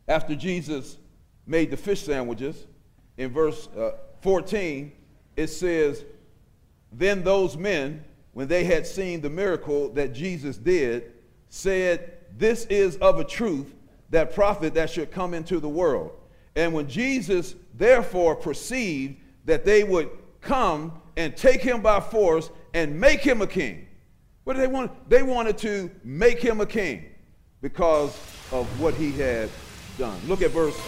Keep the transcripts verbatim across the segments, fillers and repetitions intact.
after Jesus made the fish sandwiches, in verse uh, fourteen, it says, then those men, when they had seen the miracle that Jesus did, said, this is of a truth that prophet that should come into the world. And when Jesus therefore perceived that they would come and take him by force and make him a king. What did they want? They wanted to make him a king because of what he had done. Look at verse.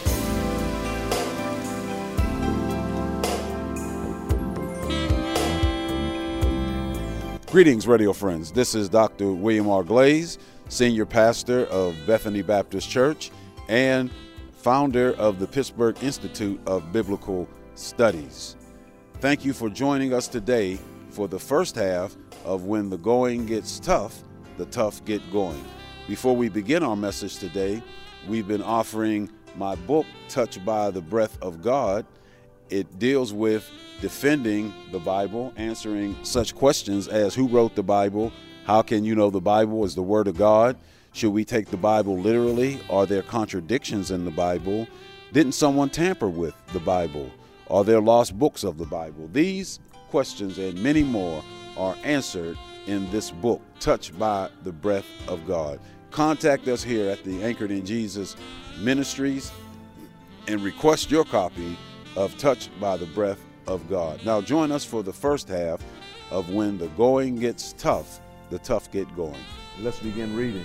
Greetings, radio friends. This is Doctor William R. Glaze, Senior Pastor of Bethany Baptist Church and founder of the Pittsburgh Institute of Biblical Studies. Thank you for joining us today for the first half of When the Going Gets Tough, the Tough Get Going. Before we begin our message today, we've been offering my book, Touched by the Breath of God. It deals with defending the Bible, answering such questions as who wrote the Bible, how can you know the Bible is the Word of God, should we take the Bible literally, are there contradictions in the Bible, didn't someone tamper with the Bible, are there lost books of the Bible? These questions and many more are answered in this book, Touched by the Breath of God. Contact us here at the Anchored in Jesus Ministries and request your copy of Touched by the Breath of God. Now join us for the first half of When the Going Gets Tough, the Tough Get Going. Let's begin reading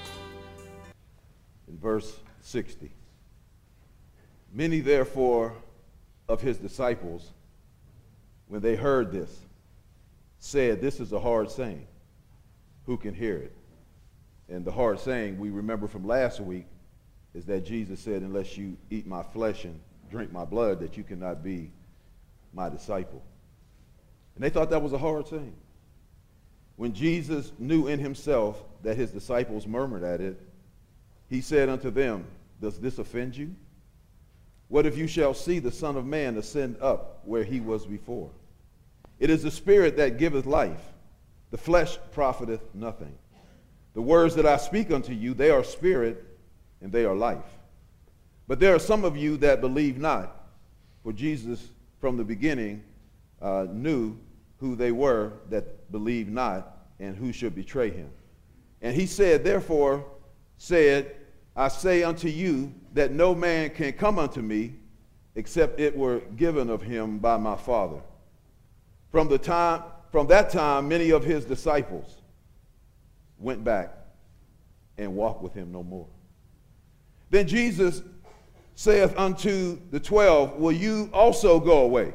in verse sixty. Many therefore of his disciples, when they heard this, said, this is a hard saying. Who can hear it? And the hard saying we remember from last week is that Jesus said, unless you eat my flesh and drink my blood, that you cannot be my disciple. And they thought that was a hard thing. When Jesus knew in himself that his disciples murmured at it, he said unto them, does this offend you? What if you shall see the Son of Man ascend up where he was before? It is the Spirit that giveth life. The flesh profiteth nothing. The words that I speak unto you, they are spirit and they are life. But there are some of you that believe not, for Jesus from the beginning uh, knew who they were that believed not and who should betray him. And he said, therefore, said, I say unto you that no man can come unto me except it were given of him by my Father. From the time, from that time, many of his disciples went back and walked with him no more. Then Jesus saith unto the twelve, will you also go away?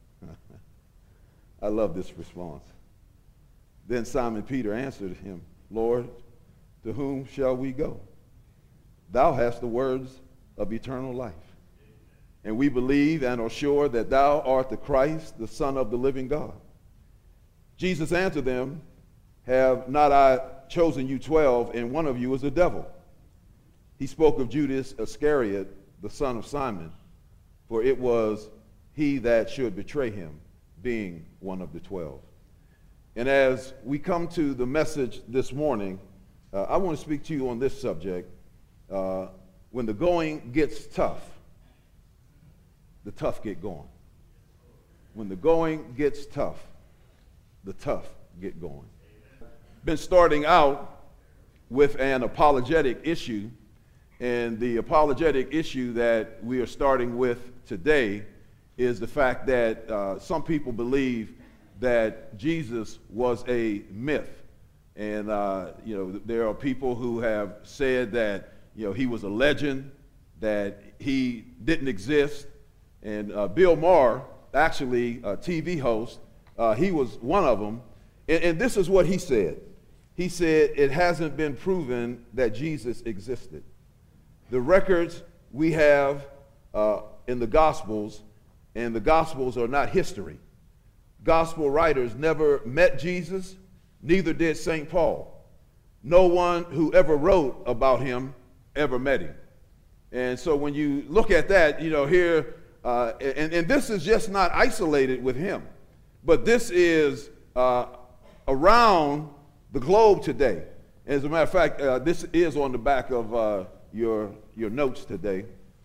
I love this response. Then Simon Peter answered him, Lord, to whom shall we go? Thou hast the words of eternal life. And we believe and are sure that thou art the Christ, the Son of the living God. Jesus answered them, have not I chosen you twelve, and one of you is a devil? He spoke of Judas Iscariot, the son of Simon, for it was he that should betray him, being one of the twelve. And as we come to the message this morning, uh, I want to speak to you on this subject. Uh, when the going gets tough, the tough get going. When the going gets tough, the tough get going. Been starting out with an apologetic issue, and the apologetic issue that we are starting with today is the fact that uh, some people believe that Jesus was a myth. And, uh, you know, there are people who have said that, you know, he was a legend, that he didn't exist. And uh, Bill Maher, actually a T V host, uh, he was one of them. And, and this is what he said. He said, it hasn't been proven that Jesus existed. The records we have uh, in the Gospels, and the Gospels are not history. Gospel writers never met Jesus, neither did Saint Paul. No one who ever wrote about him ever met him. And so when you look at that, you know, here, uh, and, and this is just not isolated with him, but this is uh, around the globe today. As a matter of fact, uh, this is on the back of uh, your your notes today.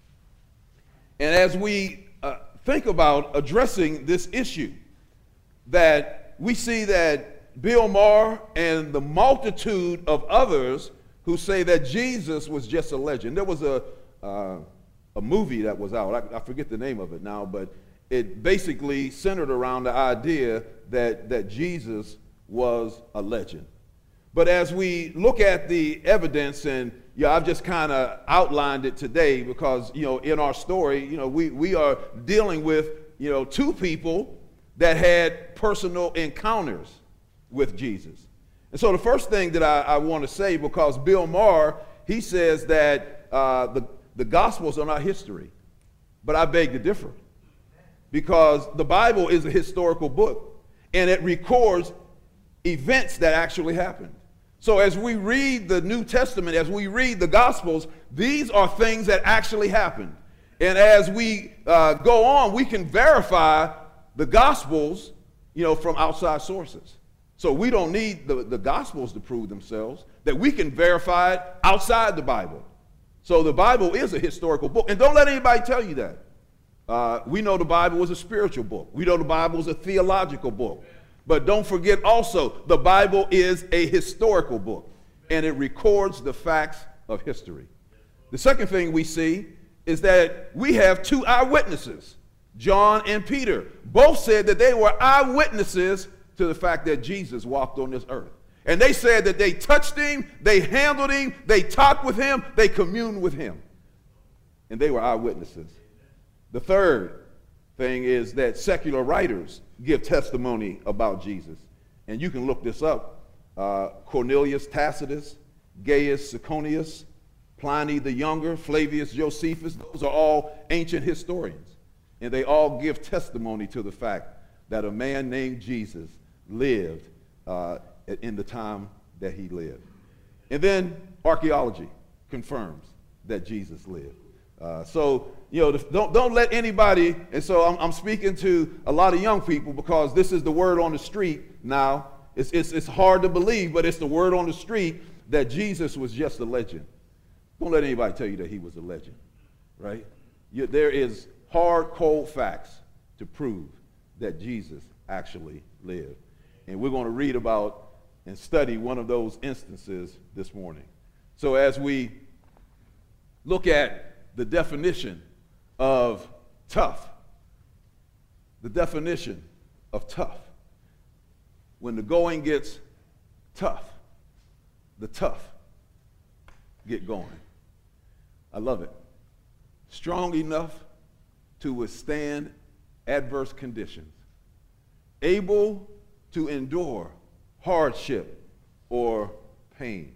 And as we uh, think about addressing this issue, that we see that Bill Maher and the multitude of others who say that Jesus was just a legend. There was a, uh, a movie that was out, I, I forget the name of it now, but it basically centered around the idea that, that Jesus was a legend. But as we look at the evidence, and yeah, I've just kind of outlined it today because, you know, in our story, you know, we, we are dealing with, you know, two people that had personal encounters with Jesus. And so the first thing that I, I want to say, because Bill Maher, he says that uh, the, the Gospels are not history, but I beg to differ, because the Bible is a historical book, and it records events that actually happened. So as we read the New Testament, as we read the Gospels, these are things that actually happened. And as we uh, go on, we can verify the Gospels, you know, from outside sources. So we don't need the, the Gospels to prove themselves, that we can verify it outside the Bible. So the Bible is a historical book. And don't let anybody tell you that. Uh, we know the Bible is a spiritual book. We know the Bible is a theological book. But don't forget also, the Bible is a historical book, and it records the facts of history. The second thing we see is that we have two eyewitnesses, John and Peter. Both said that they were eyewitnesses to the fact that Jesus walked on this earth. And they said that they touched him, they handled him, they talked with him, they communed with him. And they were eyewitnesses. The third thing is that secular writers give testimony about Jesus. And you can look this up. Uh, Cornelius Tacitus, Gaius Suetonius, Pliny the Younger, Flavius Josephus, those are all ancient historians. And they all give testimony to the fact that a man named Jesus lived uh, in the time that he lived. And then archaeology confirms that Jesus lived. Uh, so, you know, don't, don't let anybody, and so I'm, I'm speaking to a lot of young people because this is the word on the street now. It's, it's, it's hard to believe, but it's the word on the street that Jesus was just a legend. Don't let anybody tell you that he was a legend, right? You, there is hard, cold facts to prove that Jesus actually lived. And we're going to read about and study one of those instances this morning. So as we look at the definition of tough, the definition of tough, when the going gets tough, the tough get going. I love it. Strong enough to withstand adverse conditions, able to endure hardship or pain.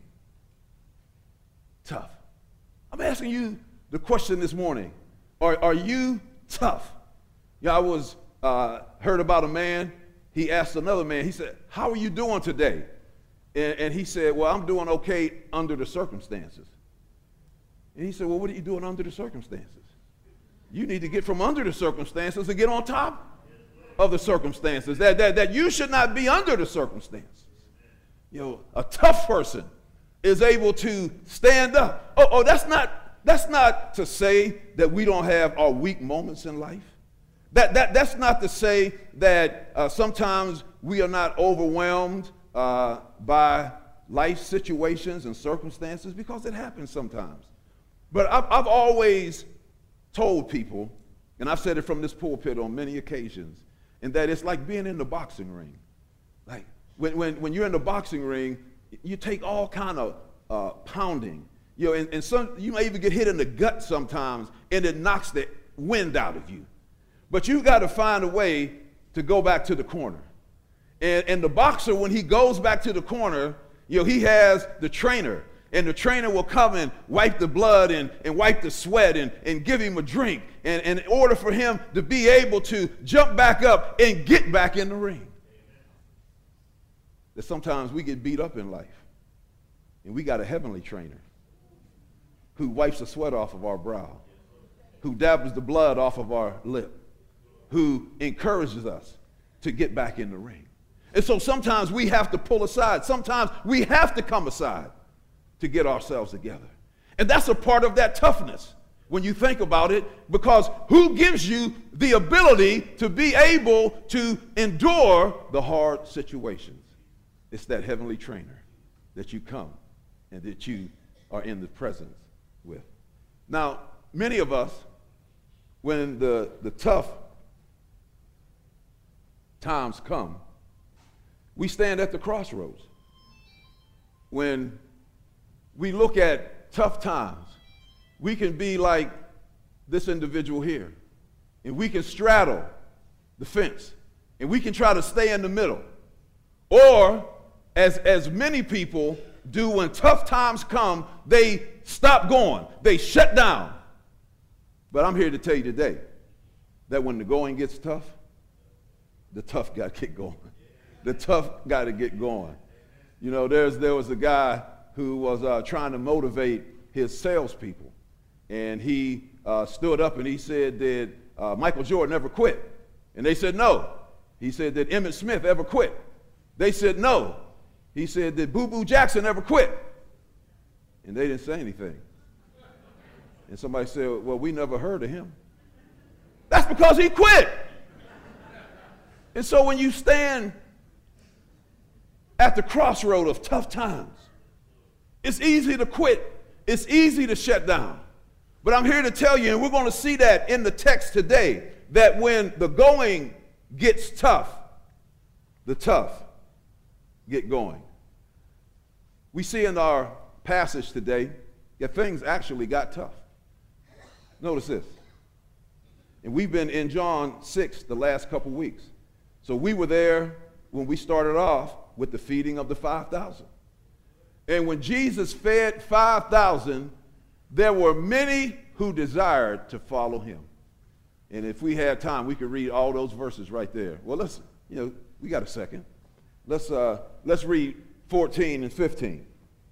Tough. I'm asking you the question this morning, are, are you tough? Yeah, I was uh, heard about a man, he asked another man, he said, how are you doing today? And, and he said, well, I'm doing okay under the circumstances. And he said, well, what are you doing under the circumstances? You need to get from under the circumstances and get on top of the circumstances, that, that, that you should not be under the circumstances. You know, a tough person is able to stand up. Oh, oh that's not That's not to say that we don't have our weak moments in life. That, that, that's not to say that uh, sometimes we are not overwhelmed uh, by life situations and circumstances, because it happens sometimes. But I've, I've always told people, and I've said it from this pulpit on many occasions, and that it's like being in the boxing ring. Like when, when, when you're in the boxing ring, you take all kind of uh, pounding. You know, and, and some, you may even get hit in the gut sometimes, and it knocks the wind out of you. But you got to find a way to go back to the corner. And, and the boxer, when he goes back to the corner, you know, he has the trainer, and the trainer will come and wipe the blood and, and wipe the sweat and, and give him a drink, and, and in order for him to be able to jump back up and get back in the ring. That sometimes we get beat up in life, and we got a heavenly trainer who wipes the sweat off of our brow, who dabs the blood off of our lip, who encourages us to get back in the ring. And so sometimes we have to pull aside. Sometimes we have to come aside to get ourselves together. And that's a part of that toughness when you think about it, because who gives you the ability to be able to endure the hard situations? It's that heavenly trainer that you come and that you are in the presence with. Now, many of us, when the, the tough times come, we stand at the crossroads. When we look at tough times, we can be like this individual here, and we can straddle the fence, and we can try to stay in the middle. Or, as, as many people do when tough times come, they stop going, they shut down. But I'm here to tell you today that when the going gets tough, the tough got to get going. The tough got to get going. You know, there's, there was a guy who was uh, trying to motivate his salespeople. And he uh, stood up and he said, did uh, Michael Jordan ever quit? And they said, no. He said, did Emmitt Smith ever quit? They said, no. He said, did Boo Boo Jackson ever quit? And they didn't say anything. And somebody said, well, we never heard of him. That's because he quit. And so when you stand at the crossroad of tough times, it's easy to quit. It's easy to shut down. But I'm here to tell you, and we're going to see that in the text today, that when the going gets tough, the tough get going. We see in our passage today that things actually got tough. Notice this. And we've been in John six the last couple weeks. So we were there when we started off with the feeding of the five thousand. And when Jesus fed five thousand, there were many who desired to follow him. And if we had time, we could read all those verses right there. Well, let's, you know, we got a second. Let's, uh, let's read fourteen and fifteen.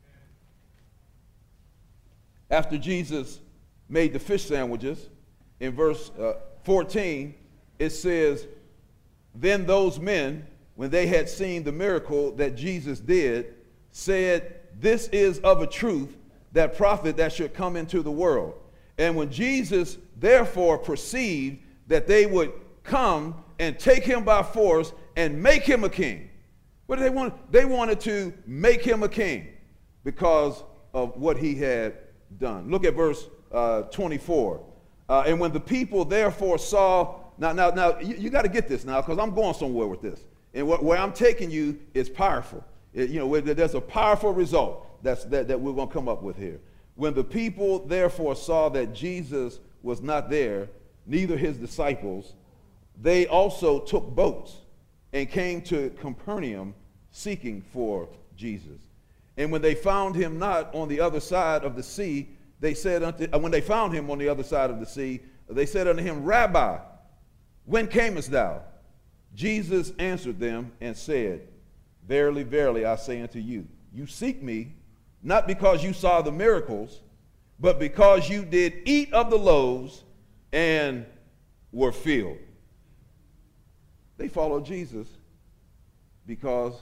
After Jesus made the fish sandwiches, in verse uh, fourteen, it says, then those men, when they had seen the miracle that Jesus did, said, this is of a truth that prophet that should come into the world. And when Jesus therefore perceived that they would come and take him by force and make him a king. What did they want? They wanted to make him a king because of what he had done. Look at verse uh, twenty-four. Uh, and when the people therefore saw, now, now, now, you, you got to get this now, because I'm going somewhere with this. And what, where I'm taking you is powerful. It, you know, where there's a powerful result that's, that, that we're going to come up with here. When the people therefore saw that Jesus was not there, neither his disciples, they also took boats and came to Capernaum seeking for Jesus. And when they found him not on the other side of the sea, they said unto, uh, when they found him on the other side of the sea, they said unto him, Rabbi, when camest thou? Jesus answered them and said, verily, verily, I say unto you, you seek me, not because you saw the miracles, but because you did eat of the loaves and were filled. They followed Jesus because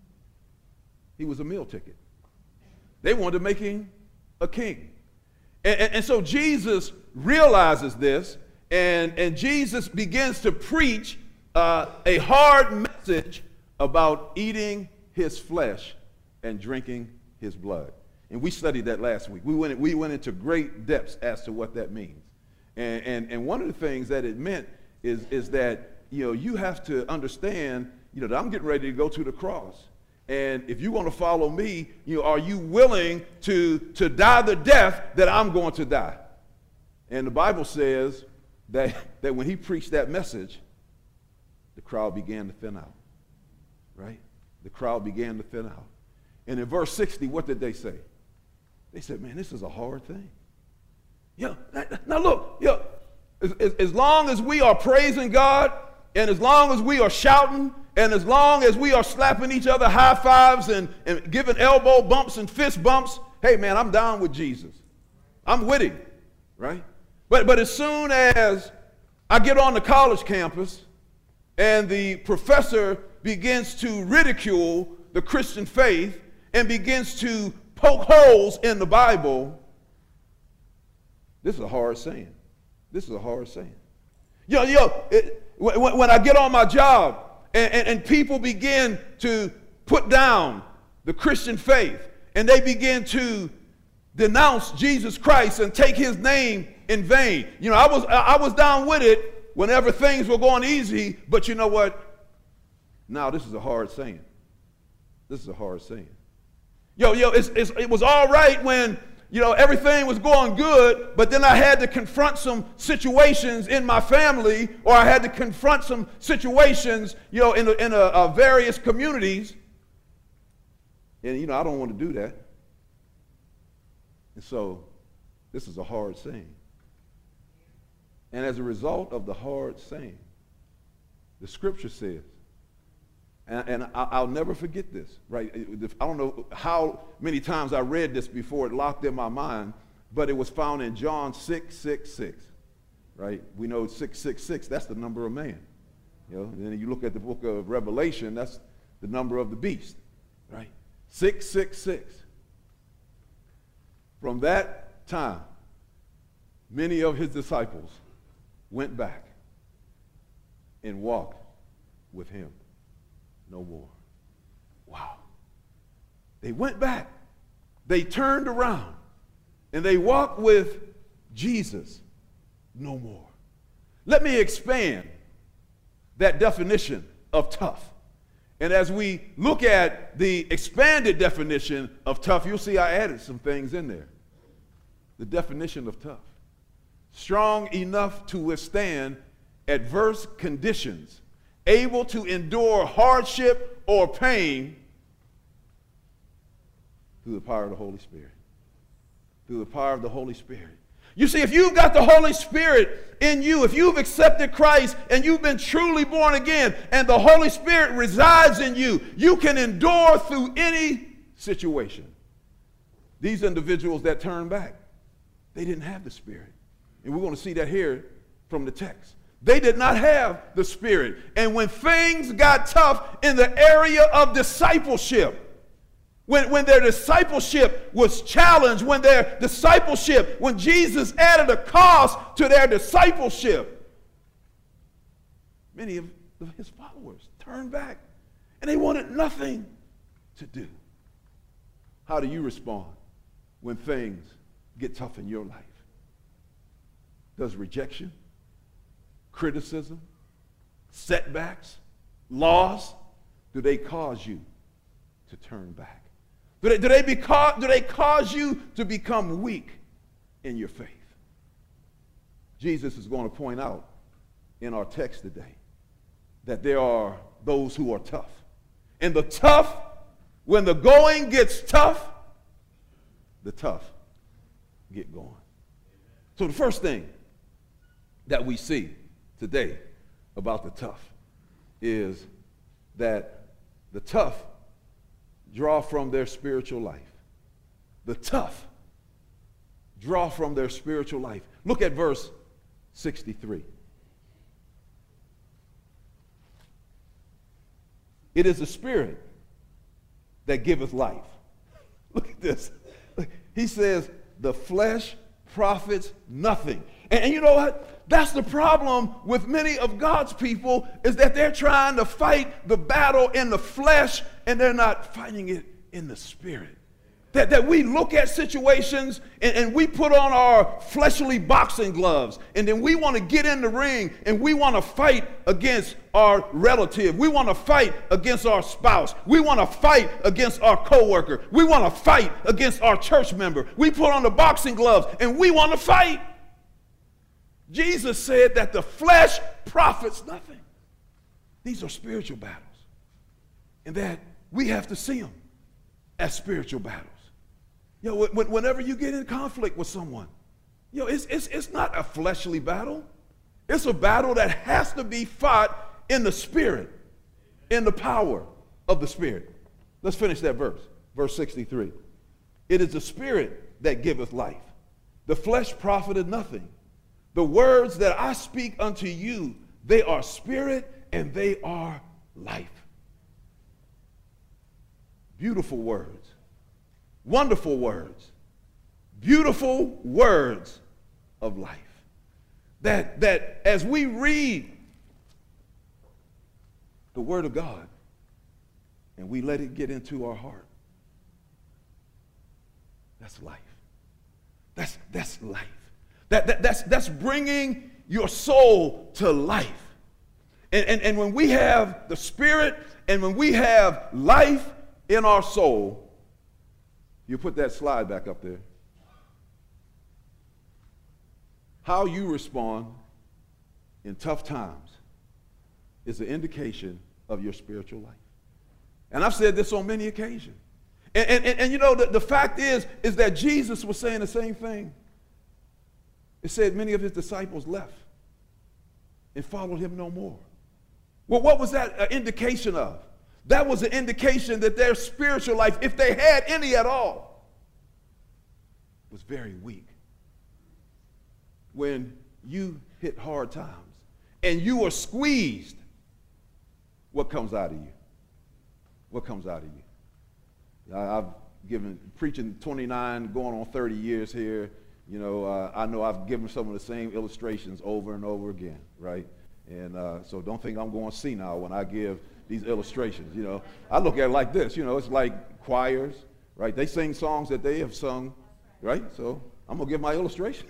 he was a meal ticket. They wanted to make him a king. And, and, and so Jesus realizes this, and, and Jesus begins to preach uh, a hard message about eating his flesh and drinking his blood. And we studied that last week. We went, we went into great depths as to what that means. And, and, and one of the things that it meant is, is that, you know, you have to understand, you know, that I'm getting ready to go to the cross. And if you want to follow me, you know, are you willing to, to die the death that I'm going to die? And the Bible says that, that when he preached that message, the crowd began to thin out, right? The crowd began to thin out. And in verse sixty, what did they say? They said, man, this is a hard thing. Yeah, now look, yeah, as, as, as long as we are praising God, and as long as we are shouting, and as long as we are slapping each other high fives and, and giving elbow bumps and fist bumps, hey, man, I'm down with Jesus. I'm with him, right? But, but as soon as I get on the college campus and the professor begins to ridicule the Christian faith and begins to poke holes in the Bible, This is a hard saying. This is a hard saying. Yo, yo, it, when, when I get on my job and, and, and people begin to put down the Christian faith and they begin to denounce Jesus Christ and take his name in vain. You know, I was, I was down with it whenever things were going easy, but you know what? Now this is a hard saying. This is a hard saying. Yo, yo, it's, it's, it was all right when, you know, everything was going good, but then I had to confront some situations in my family, or I had to confront some situations, you know, in, a, in a, a various communities. And, you know, I don't want to do that. And so this is a hard saying. And as a result of the hard saying, the scripture says, and, and I, I'll never forget this, right? I don't know how many times I read this before it locked in my mind, but it was found in John six, six, six, right? We know six, six, six, that's the number of man. You know, and then you look at the book of Revelation, that's the number of the beast, right? six, six, six. From that time, many of his disciples went back and walked with him no more. Wow. They went back. They turned around and they walked with Jesus no more. Let me expand that definition of tough. And as we look at the expanded definition of tough, you'll see I added some things in there. The definition of tough: strong enough to withstand adverse conditions, able to endure hardship or pain through the power of the Holy Spirit. Through the power of the Holy Spirit. You see, if you've got the Holy Spirit in you, if you've accepted Christ and you've been truly born again and the Holy Spirit resides in you, you can endure through any situation. These individuals that turn back, they didn't have the Spirit. And we're going to see that here from the text. They did not have the Spirit. And when things got tough in the area of discipleship, when, when their discipleship was challenged, when their discipleship, when Jesus added a cost to their discipleship, many of his followers turned back and they wanted nothing to do. How do you respond when things get tough in your life? Does rejection, criticism, setbacks, loss, do they cause you to turn back? Do they, do they, beca- do they cause you to become weak in your faith? Jesus is going to point out in our text today that there are those who are tough. And the tough, when the going gets tough, the tough get going. So the first thing that we see today about the tough is that the tough draw from their spiritual life. The tough draw from their spiritual life. Look at verse sixty-three. It is the Spirit that giveth life. Look at this. He says, the flesh profits nothing. And, and you know what? That's the problem with many of God's people, is that they're trying to fight the battle in the flesh and they're not fighting it in the Spirit. That, that we look at situations and, and we put on our fleshly boxing gloves and then we want to get in the ring and we want to fight against our relative. We want to fight against our spouse. We want to fight against our coworker. We want to fight against our church member. We put on the boxing gloves and we want to fight. Jesus said that the flesh profits nothing. These are spiritual battles. And that we have to see them as spiritual battles. You know, whenever you get in conflict with someone, you know, it's, it's, it's not a fleshly battle. It's a battle that has to be fought in the Spirit, in the power of the Spirit. Let's finish that verse, verse sixty-three. It is the Spirit that giveth life. The flesh profiteth nothing. The words that I speak unto you, they are spirit and they are life. Beautiful words. Wonderful words. Beautiful words of life. That, that as we read the Word of God and we let it get into our heart, that's life. That's, that's life. That, that, that's, that's bringing your soul to life. And, and, and when we have the Spirit and when we have life in our soul, you put that slide back up there. How you respond in tough times is an indication of your spiritual life. And I've said this on many occasions. And, and, and, and you know, the, the fact is, is that Jesus was saying the same thing. It said many of his disciples left and followed him no more. Well, what was that an indication of? That was an indication that their spiritual life, if they had any at all, was very weak. When you hit hard times and you are squeezed, what comes out of you? What comes out of you? I, I've given, preaching twenty-nine, going on thirty years here. You know, uh, I know I've given some of the same illustrations over and over again, right? And uh, so don't think I'm going senile when I give these illustrations. You know, I look at it like this. You know, it's like choirs, right? They sing songs that they have sung, right? So I'm gonna give my illustration,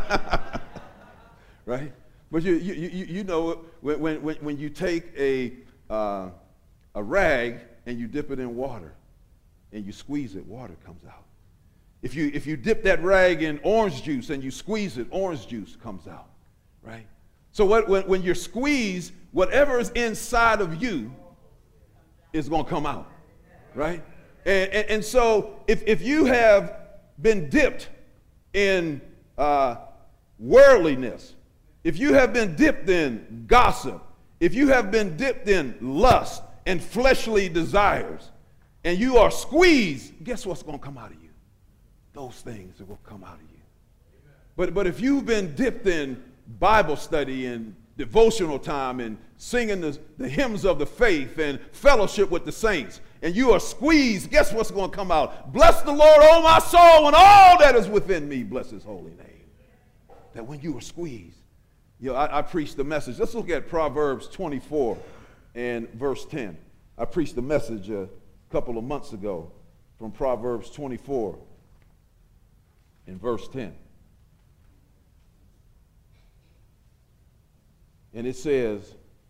right? But you you you, you know when when when you take a uh, a rag and you dip it in water and you squeeze it, water comes out. If you if you dip that rag in orange juice and you squeeze it, orange juice comes out, right? So what, when, when you're squeezed, whatever is inside of you is going to come out, right? And, and, and so if, if you have been dipped in uh, worldliness, if you have been dipped in gossip, if you have been dipped in lust and fleshly desires, and you are squeezed, guess what's going to come out of you? Those things are going to come out of you. But, but if you've been dipped in Bible study and devotional time and singing the, the hymns of the faith and fellowship with the saints, and you are squeezed, guess what's going to come out? Bless the Lord, oh my soul, and all that is within me, bless his holy name. That when you are squeezed, you know, I, I preached the message. Let's look at Proverbs twenty-four and verse ten. I preached the message a couple of months ago from Proverbs twenty-four and verse ten. And it says,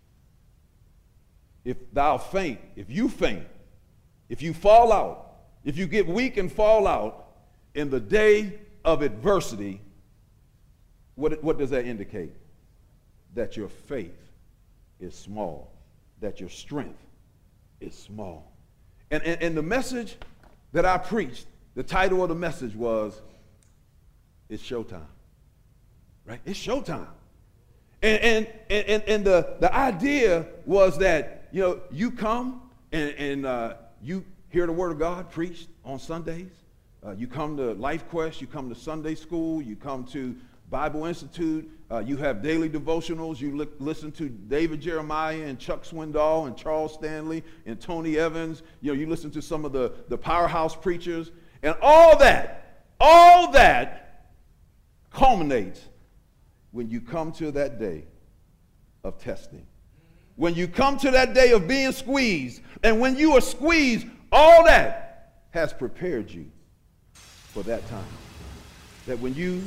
if thou faint, if you faint, if you fall out, if you get weak and fall out in the day of adversity, what, what does that indicate? That your faith is small, that your strength is small. And, and, and the message that I preached, the title of the message was, it's showtime, right? It's showtime. And, and, and, and the, the idea was that, you know, you come and, and uh, you hear the Word of God preached on Sundays. Uh, you come to Life Quest, you come to Sunday school, you come to Bible Institute, uh, you have daily devotionals, you li- listen to David Jeremiah and Chuck Swindoll and Charles Stanley and Tony Evans. You know, you listen to some of the, the powerhouse preachers. And all that, all that culminates when you come to that day of testing. When you come to that day of being squeezed, and when you are squeezed, all that has prepared you for that time. That when you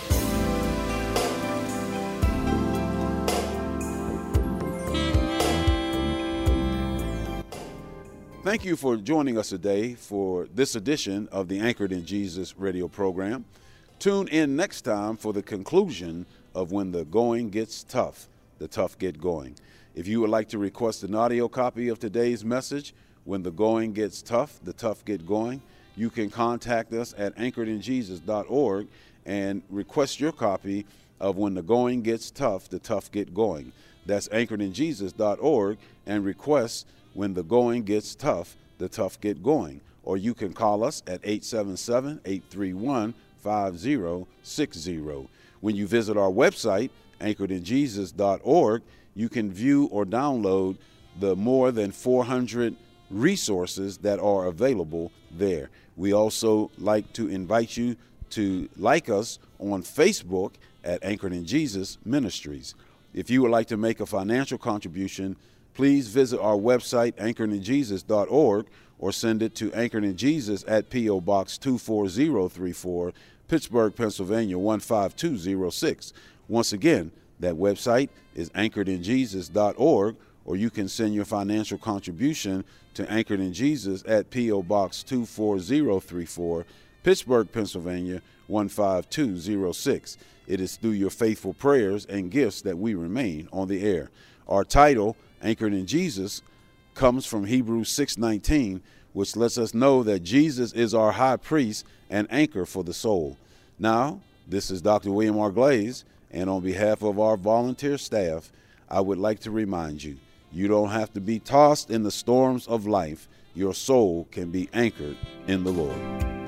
Thank you for joining us today for this edition of the Anchored in Jesus radio program. Tune in next time for the conclusion of When the Going Gets Tough, the Tough Get Going. If you would like to request an audio copy of today's message, When the Going Gets Tough, the Tough Get Going, you can contact us at anchored in jesus dot org and request your copy of When the Going Gets Tough, the Tough Get Going. That's anchored in jesus dot org and request When the Going Gets Tough, the Tough Get Going. Or you can call us at eight seven seven, eight three one, five zero six zero. When you visit our website, anchored in jesus dot org, you can view or download the more than four hundred resources that are available there. We also like to invite you to like us on Facebook at Anchored in Jesus Ministries. If you would like to make a financial contribution, please visit our website, anchored in jesus dot org, or send it to Anchored in Jesus at P O. Box two four zero three four, Pittsburgh, Pennsylvania one five two zero six. Once again, that website is anchored in jesus dot org, or you can send your financial contribution to Anchored in Jesus at P O. Box two four zero three four, Pittsburgh, Pennsylvania one five two zero six. It is through your faithful prayers and gifts that we remain on the air. Our title, Anchored in Jesus, comes from Hebrews six nineteen, which lets us know that Jesus is our high priest and anchor for the soul. Now, this is Doctor William R. Glaze, and on behalf of our volunteer staff, I would like to remind you, you don't have to be tossed in the storms of life. Your soul can be anchored in the Lord.